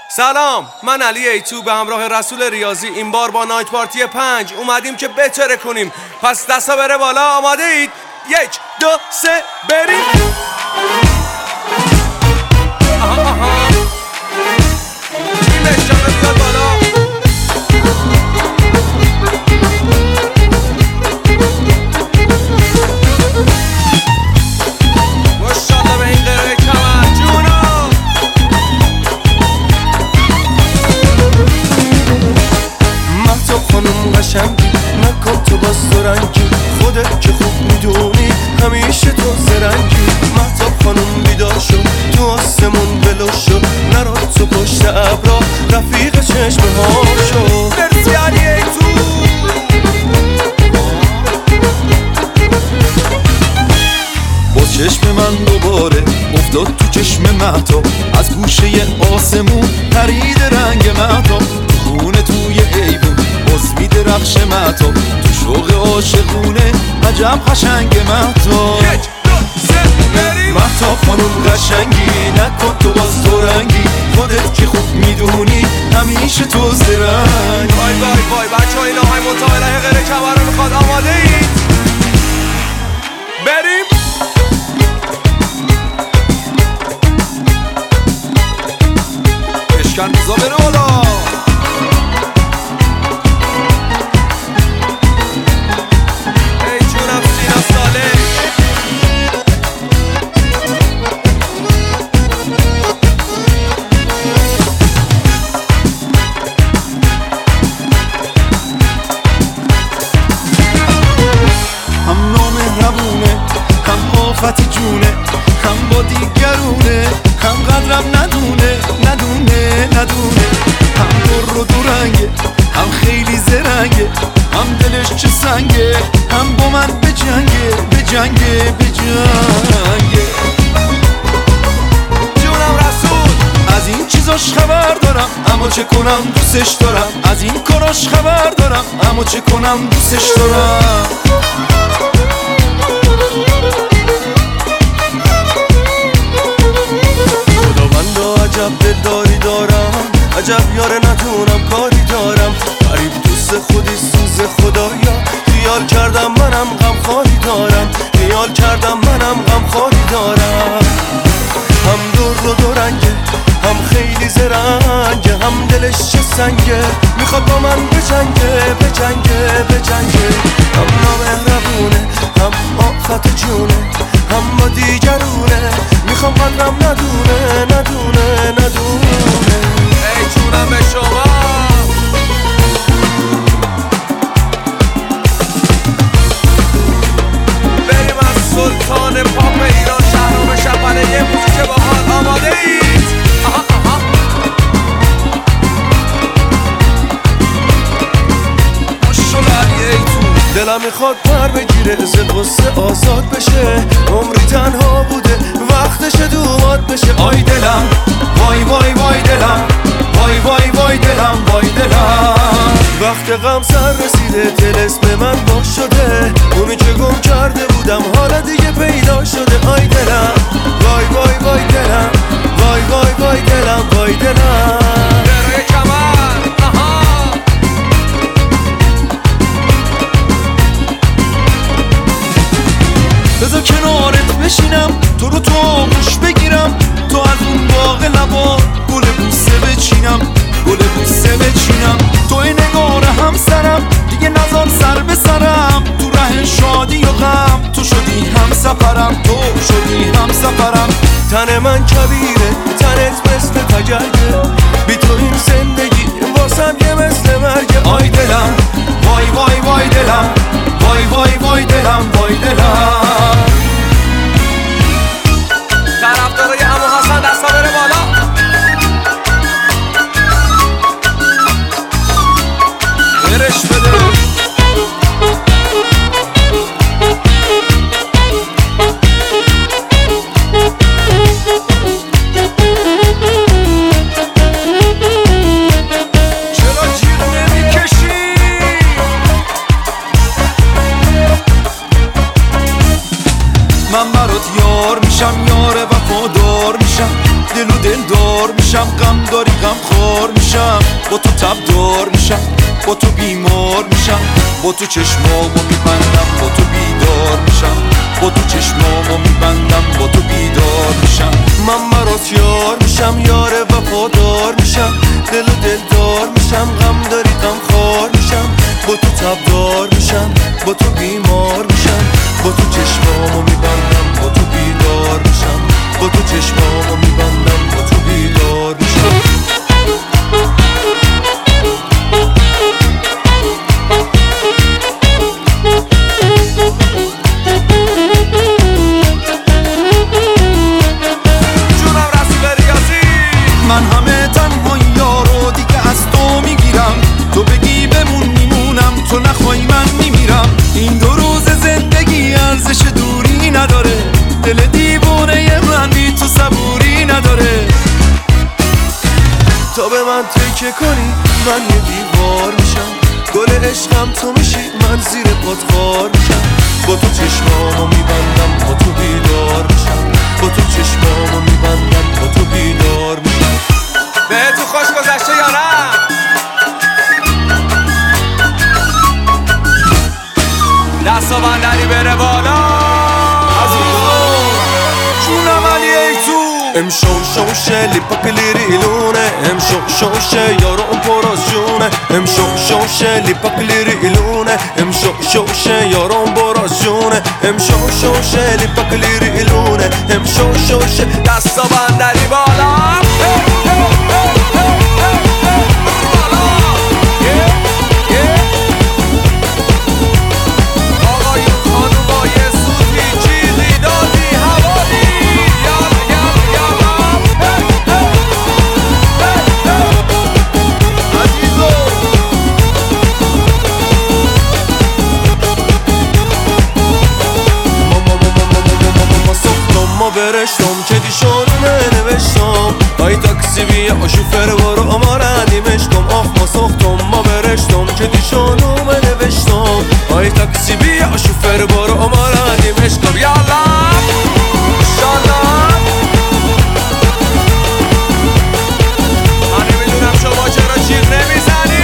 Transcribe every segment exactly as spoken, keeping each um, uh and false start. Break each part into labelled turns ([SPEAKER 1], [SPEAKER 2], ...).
[SPEAKER 1] سلام، من علی ایتو به همراه رسول ریاضی این بار با نایت پارتی پنج اومدیم که بتره کنیم. پس دستا بره بالا. آماده اید؟ یک دو سه بریم. آها آها این بشجانه بیاد بالا. ماشاءالله به این قره کمر جونا. مهتاب خانم قشنگی نکن تو باز رنگی، خودت که خوب میدونی همیشه تو زرنگی. مهتاب خانم بیدار شد تو آسمون بلو شد، نرو تو پشت ابرا رفیق چشمه ها شد. مرسی علی ایتو.
[SPEAKER 2] باز چشم من دوباره افتاد تو چشم مهتاب، از گوشه آسمون پرید رنگ مهتاب. خونه توی ایوون باز میدرخش مهتاب، تو شوق عاشقونه عجب قشنگ مهتاب.
[SPEAKER 1] یک دو سه بریم.
[SPEAKER 2] مهتاب خانم قشنگی نکن تو باز تو رنگی، خودت که خوب میدونی همیشه تو زرنگ.
[SPEAKER 1] وای وای وای بچه ها این آهای متعاله غیر کمر رو میخواد. آماده اید؟ بریم.
[SPEAKER 2] اشکن بزا بره بالا.
[SPEAKER 1] ای جونم سینا ساله.
[SPEAKER 2] هم نامهربونه هم آفت جونه، هم با دیگرونه هم قدرم ندونه ندونه ندونه. هم در و دو رنگه هم خیلی زرنگه، هم دلش چه سنگه هم با من به جنگه به جنگه به جنگه.
[SPEAKER 1] جونم رسول.
[SPEAKER 2] از این چیزاش خبر دارم اما چه کنم دوستش دارم، از این کاراش خبر دارم اما چه کنم دوستش دارم.
[SPEAKER 1] خداوندا عجب دلداری دارم، عجب یاره ندونم کاری دارم. غریب دوست خودی سوز خدایا، خیال کردم منم غم خاری دارم، خیال کردم منم غم خاری دارم. هم دور و دو رنگه هم خیلی زرنگه، هم دلش چه سنگه میخواد با من بجنگه بجنگه بجنگه. هم نامهربونه هم آفت جونه، هم با دیگرونه میخوام قدرم ندونه ندونه ندونه. ای جونم به شما. بریم از سلطان پاپ ایران شهرام شپنه یه موزیک باحال. آماده اید؟ آها آها ماشاءالله علی ایتو. دلم میخواد پر بگیره از قصه آزاد بشه، عمری تنها بوده وقتش دومات بشه.
[SPEAKER 2] آی دلم وای وای وای دلم وای وای وای دلم وای دلم.
[SPEAKER 1] وقت غم سر رسیده دل اسم من باش شده، اونی که گم کرده بودم حالا دیگه پیدا شده. آی دلم وای وای وای دلم وای وای وای دلم وای دلم. درای کمر. آها
[SPEAKER 2] بذار کنارت بشینم تو رو تو آغوش بگیرم، تو از اون باغ لبا گل بوسه بچینم گل بوسه بچینم. توی نگار همسرم دیگه نزار سر به سرم، تو ره شادی و غم تو شدی هم سفرم تو شدی هم سفرم.
[SPEAKER 1] تن من کبیره تنت مثل تگرگه، بی تو این زندگی واسم یه مثل مرگه.
[SPEAKER 2] آی دلم وای وای وای دلم وای وای وای دلم وای دلم.
[SPEAKER 1] طرفدارای عمو حسن دستا بره بالا. برش بده. چرا جیر نمیکشی؟
[SPEAKER 2] دل و دل دار میشم، غم داری غم خور میشم، با تو تب دار میشم، با تو بیمار میشم، با تو چشمامو میبندم، با تو بیدار میشم، با تو چشمامو میبندم، با تو بیدار میشم.
[SPEAKER 1] من برات یار میشم، یار وفادار میشم، دل و دل دار میشم، غم داری غم خور میشم، با تو تب دار میشم، با تو بیمار میشم، با تو چشمامو میبندم، با تو بیدار میشم، با تو چشمامو میبندم، با تو بیدار میشم.
[SPEAKER 2] من همه تنها یارو دیگه از تو میگیرم، تو بگی بمون میمونم، تو نخوای من میمیرم. این دو روز زندگی ارزش دوری نداره، دل دیوونه من بی تو صبوری نداره.
[SPEAKER 1] تا به من تکیه کنی من یه دیوار میشم، گل عشقم تو میشی من زیر پات خار میشم، با تو چشمامو میبندم، با تو بیدار میشم، با تو چشمامو میبندم، با تو بیدار میشم.
[SPEAKER 3] به تو خوش گذشته یا نه؟ دستا بندری بره بالا
[SPEAKER 2] جونم علی ای تو
[SPEAKER 1] ام شو شوشه لیپا کلیریلونه، ام شو شوشه یارو اون پراسیونه، ام شو شوشه لیپا کلیریلونه، ام شو شوشه یارو اون پراسیونه، ام شو شوشه لیپا کلیریلونه، ام شو شوشه
[SPEAKER 3] دستا بندری بالا.
[SPEAKER 1] برشتم که دیشانومه نوشتم، ای تاکسی بیا شوفر برو اما ردیمشتم. آخ ما ساختم ما برشتم که دیشانومه نوشتم، ای تاکسی بیا شوفر برو اما ردیمشتم.
[SPEAKER 3] یالا شالا من نمیدونم شما چرا جیغ نمیزنی.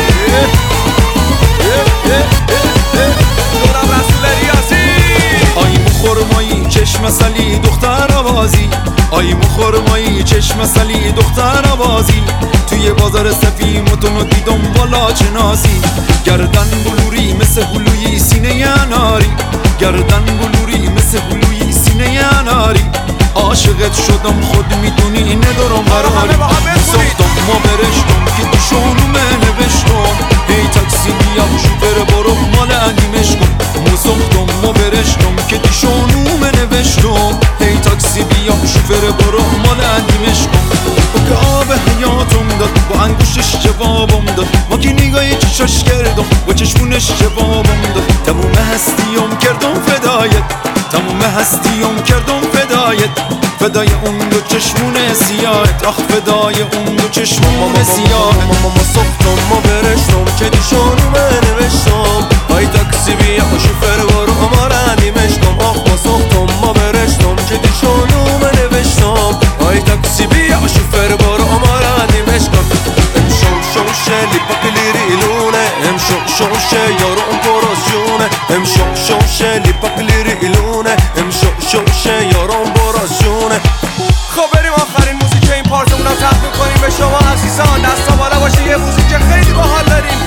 [SPEAKER 3] جونم رسول ریاضی
[SPEAKER 2] آی مخورمایی چشم سلی دختر آوازی، آی مخورمایی چشم سلی دختر آوازی، توی بازار سفی متونو دیدم والا چه نازی. گردن بلوری مثل هلوی سینه اناری، گردن بلوری مثل هلوی سینه اناری. عاشقت شدم خود میدونی ندارم قراری، ساختم ما برشتم که دیشانومه نوشتم، هی تاکسی بیا شوفر برو مال اندیمش کن. ما ساختم ما برشتم که دیشانومه نوشتم، هی تاکسی بیا شوفر برو مال اندیمش کن. که آب حیاتم داد با انگوشش جوابم داد، ما که نگاهی چشاش کردم با چشمونش جوابم داد. تموم هستیم کردم فدایت، تموم هستیم کردم فدایت، فدای اون دو چشمون سیاهت، آخ فدای اون دو چشمون سیاهت.
[SPEAKER 1] ما ساختم ما برشتم که دیشانومه نوشتم، ای تاکسی بیا شوفر برو اما ردیمشتم. آخ ما ساختم ما برشتم که دیشانومه نوشتم، ای تاکسی بیا شوفر برو اما ردیمشتم. ام شو شوشه لیپا کلیریلونه، ام شو شوشه یارو اون پراسیونه، ام شو شوشه لیپا کلیریلونه، ام شو شوشه یارو اون پراسیونه.
[SPEAKER 3] خب بریم آخرین موزیک این پارتمون رو تقدیم کنیم به شما عزیزان. دستا بالا باشه، یه موزیک خیلی باحال داریم.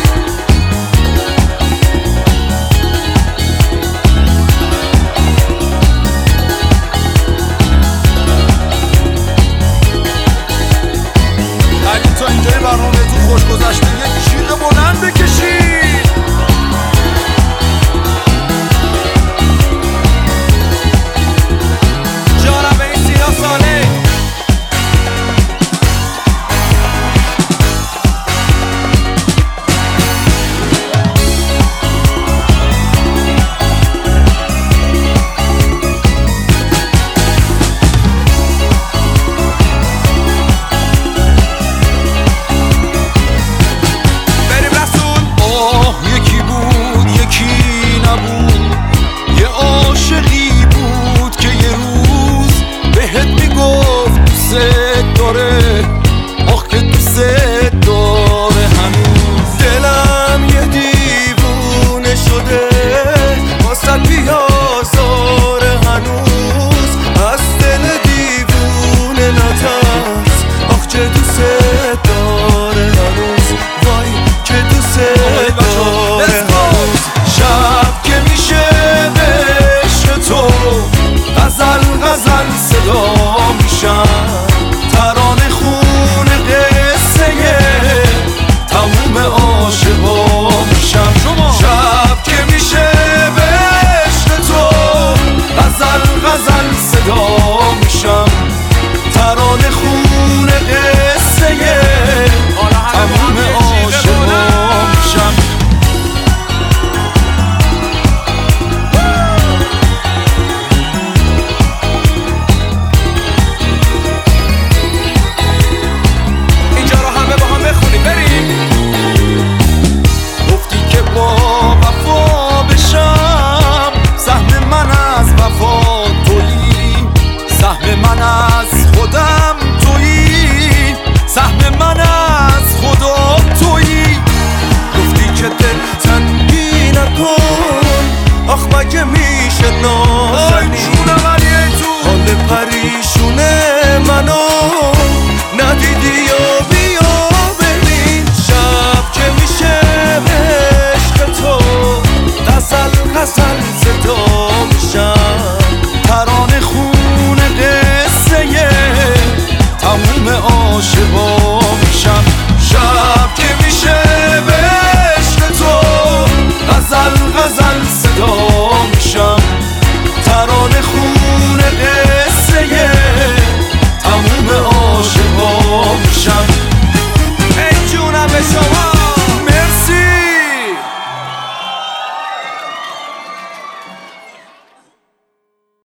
[SPEAKER 2] داره، آخ که دوست